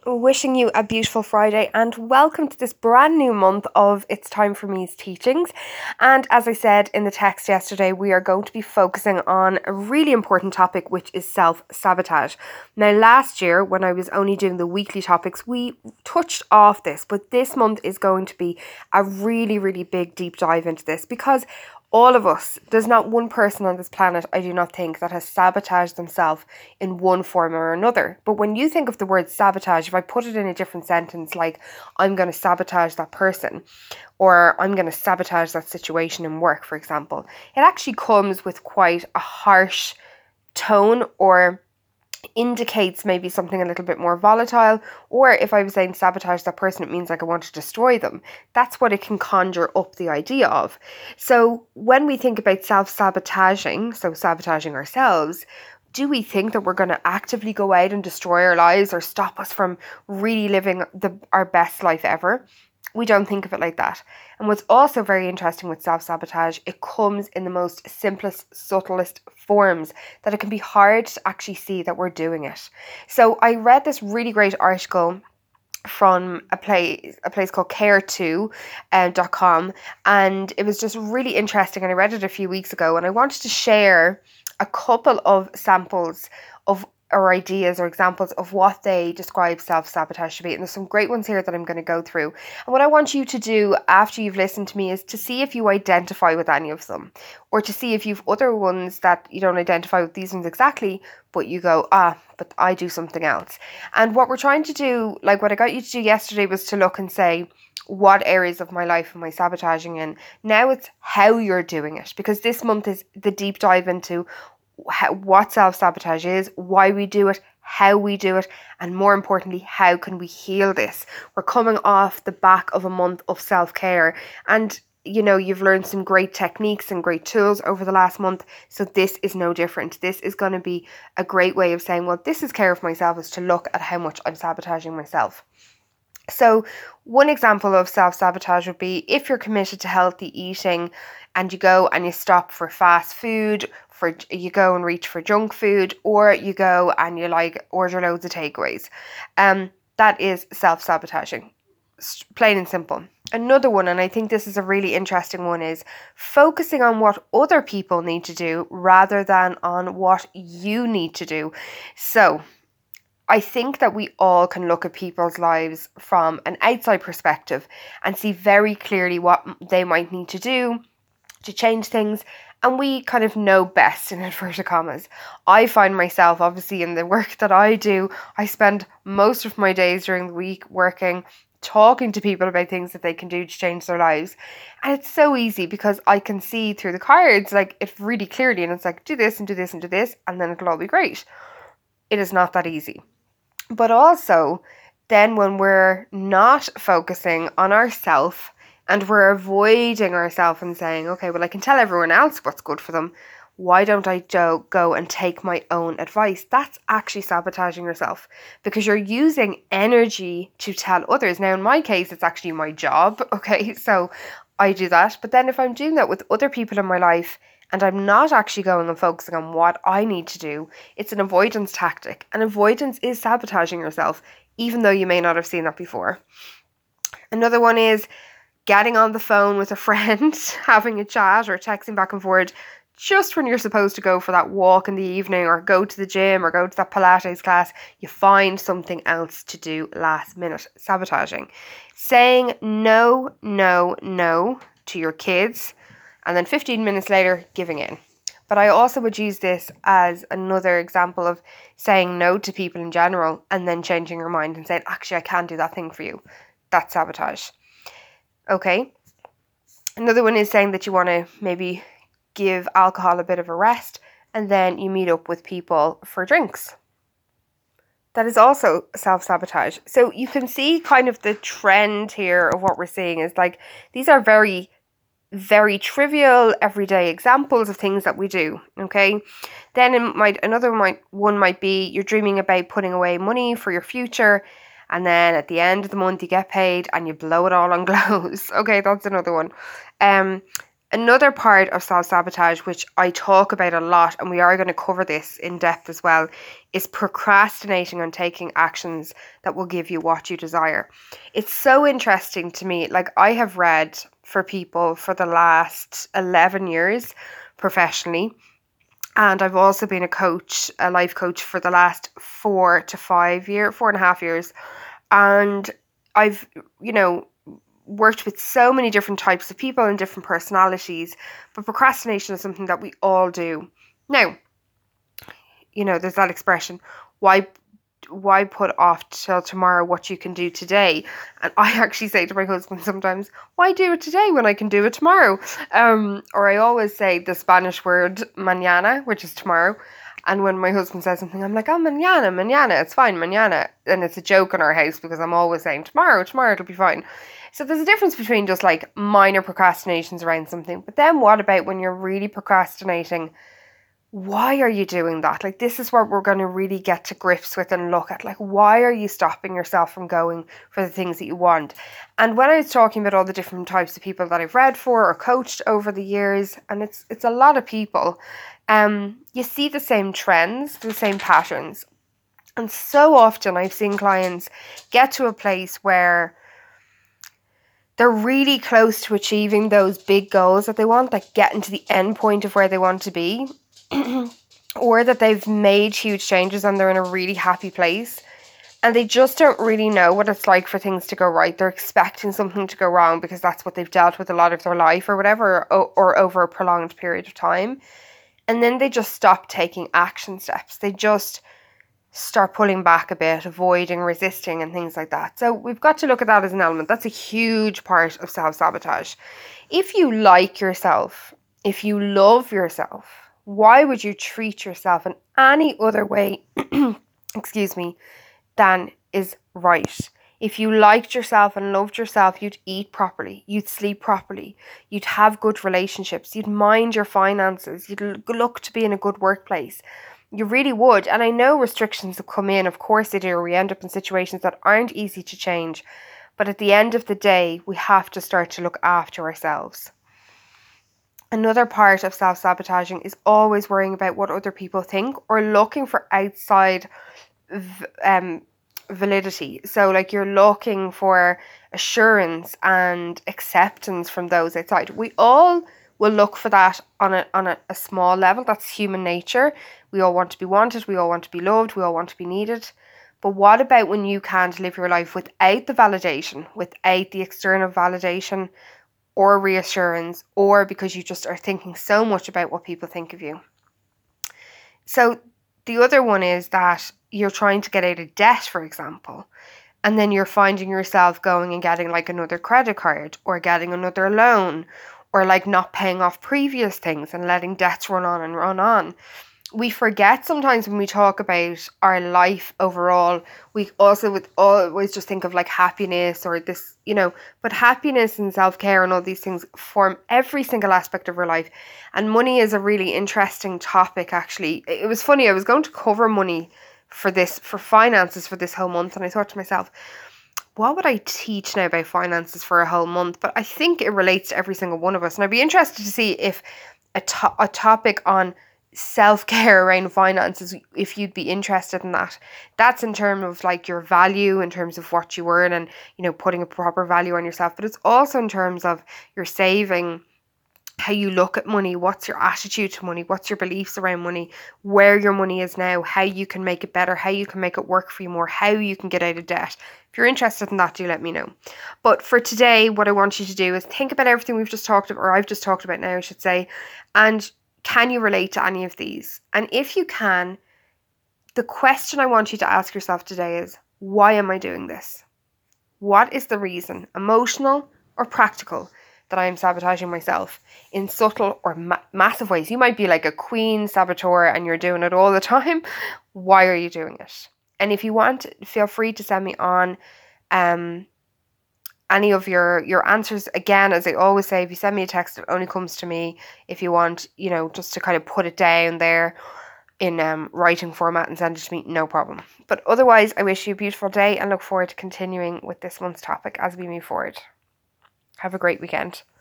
Wishing you a beautiful Friday and welcome to this brand new month of It's Time for Me's Teachings. And as I said in the text yesterday, we are going to be focusing on a really important topic, which is self-sabotage. Now, last year, when I was only doing the weekly topics, we touched off this, but this month is going to be a really, really big deep dive into this because all of us, there's not one person on this planet, I do not think, that has sabotaged themselves in one form or another. But when you think of the word sabotage, if I put it in a different sentence, like I'm going to sabotage that person, or I'm going to sabotage that situation in work, for example, it actually comes with quite a harsh tone or indicates maybe something a little bit more volatile. Or if I was saying sabotage that person, it means like I want to destroy them. That's what it can conjure up the idea of. So when we think about self-sabotaging, so sabotaging ourselves, do we think that we're going to actively go out and destroy our lives or stop us from really living our best life ever? We don't think of it like that. And what's also very interesting with self-sabotage, it comes in the most simplest, subtlest forms that it can be hard to actually see that we're doing it. So I read this really great article from a place called care2.com, and it was just really interesting, and I read it a few weeks ago, and I wanted to share a couple of samples of or ideas or examples of what they describe self-sabotage to be. And there's some great ones here that I'm going to go through. And what I want you to do after you've listened to me is to see if you identify with any of them, or to see if you've other ones that you don't identify with these ones exactly, but you go, but I do something else. And what we're trying to do, like what I got you to do yesterday, was to look and say, what areas of my life am I sabotaging in? Now it's how you're doing it, because this month is the deep dive into what self-sabotage is, why we do it, how we do it, and more importantly, how can we heal this? We're coming off the back of a month of self-care, and you've learned some great techniques and great tools over the last month, so this is no different. This is going to be a great way of saying, well, this is care of myself, is to look at how much I'm sabotaging myself. So one example of self-sabotage would be if you're committed to healthy eating and you go and you stop for fast food, you go and reach for junk food, or you go and you order loads of takeaways. That is self-sabotaging, plain and simple. Another one, and I think this is a really interesting one, is focusing on what other people need to do rather than on what you need to do. So I think that we all can look at people's lives from an outside perspective and see very clearly what they might need to do to change things, and we kind of know best, in inverted commas. I find myself, obviously, in the work that I do, I spend most of my days during the week working, talking to people about things that they can do to change their lives. And it's so easy because I can see through the cards, like, it really clearly, and it's like, do this and do this and do this, and then it'll all be great. It is not that easy. But also, then when we're not focusing on ourselves and we're avoiding ourselves and saying, okay, well, I can tell everyone else what's good for them, why don't I go and take my own advice? That's actually sabotaging yourself, because you're using energy to tell others. Now, in my case, it's actually my job, okay? So I do that. But then if I'm doing that with other people in my life, and I'm not actually going and focusing on what I need to do, it's an avoidance tactic. And avoidance is sabotaging yourself, even though you may not have seen that before. Another one is getting on the phone with a friend, having a chat or texting back and forth just when you're supposed to go for that walk in the evening, or go to the gym, or go to that Pilates class. You find something else to do last minute. Sabotaging. Saying no, no, no to your kids, and then 15 minutes later, giving in. But I also would use this as another example of saying no to people in general and then changing your mind and saying, actually, I can't do that thing for you. That's sabotage. Okay. Another one is saying that you want to maybe give alcohol a bit of a rest, and then you meet up with people for drinks. That is also self-sabotage. So you can see kind of the trend here of what we're seeing is like, these are very, very trivial everyday examples of things that we do. Okay. Then another one might be you're dreaming about putting away money for your future, and then at the end of the month you get paid and you blow it all on clothes. Okay, that's another one. Another part of self-sabotage, which I talk about a lot, and we are going to cover this in depth as well, is procrastinating on taking actions that will give you what you desire. It's so interesting to me. Like, I have read for people for the last 11 years professionally, and I've also been a life coach for the last 4.5 years. And I've, worked with so many different types of people and different personalities, but procrastination is something that we all do. Now, there's that expression, why put off till tomorrow what you can do today? And I actually say to my husband sometimes, why do it today when I can do it tomorrow? Or I always say the Spanish word mañana, which is tomorrow. And when my husband says something, I'm like, oh, mañana, it's fine, mañana. And it's a joke in our house because I'm always saying tomorrow, it'll be fine. So there's a difference between just like minor procrastinations around something. But then what about when you're really procrastinating? Why are you doing that? Like, this is what we're going to really get to grips with and look at. Like, why are you stopping yourself from going for the things that you want? And when I was talking about all the different types of people that I've read for or coached over the years, and it's a lot of people, you see the same trends, the same patterns. And so often I've seen clients get to a place where they're really close to achieving those big goals that they want, like getting to the end point of where they want to be, or that they've made huge changes and they're in a really happy place, and they just don't really know what it's like for things to go right. They're expecting something to go wrong because that's what they've dealt with a lot of their life or whatever, or over a prolonged period of time. And then they just stop taking action steps. They just start pulling back a bit, avoiding, resisting, and things like that. So we've got to look at that as an element. That's a huge part of self-sabotage. If you like yourself, if you love yourself, why would you treat yourself in any other way, excuse me, than is right? If you liked yourself and loved yourself, you'd eat properly, you'd sleep properly, you'd have good relationships, you'd mind your finances, you'd look to be in a good workplace. You really would. And I know restrictions have come in, of course they do. We end up in situations that aren't easy to change. But at the end of the day, we have to start to look after ourselves. Another part of self-sabotaging is always worrying about what other people think or looking for outside validity. So like, you're looking for assurance and acceptance from those outside. We all will look for that on a small level. That's human nature. We all want to be wanted. We all want to be loved. We all want to be needed. But what about when you can't live your life without the validation, without the external validation or reassurance, or because you just are thinking so much about what people think of you? So the other one is that you're trying to get out of debt, for example, and then you're finding yourself going and getting like another credit card or getting another loan, or like not paying off previous things and letting debts run on and run on. We forget sometimes when we talk about our life overall, we also would always just think of like happiness or this, but happiness and self-care and all these things form every single aspect of our life. And money is a really interesting topic, actually. It was funny, I was going to cover money for finances for this whole month, and I thought to myself, what would I teach now about finances for a whole month? But I think it relates to every single one of us. And I'd be interested to see if a topic on self-care around finances, if you'd be interested in that. That's in terms of like your value, in terms of what you earn, and putting a proper value on yourself. But it's also in terms of your saving, how you look at money, what's your attitude to money, what's your beliefs around money, where your money is now, how you can make it better, how you can make it work for you more, how you can get out of debt. If you're interested in that, do let me know. But for today, what I want you to do is think about everything we've just talked about, or I've just talked about now, I should say, and can you relate to any of these? And if you can, the question I want you to ask yourself today is, why am I doing this? What is the reason, emotional or practical, that I am sabotaging myself in subtle or massive ways? You might be like a queen saboteur and you're doing it all the time. Why are you doing it? And if you want, feel free to send me on any of your answers. Again, as I always say, if you send me a text, it only comes to me. If you want, just to kind of put it down there in writing format and send it to me, no problem. But otherwise, I wish you a beautiful day and look forward to continuing with this month's topic as we move forward. Have a great weekend.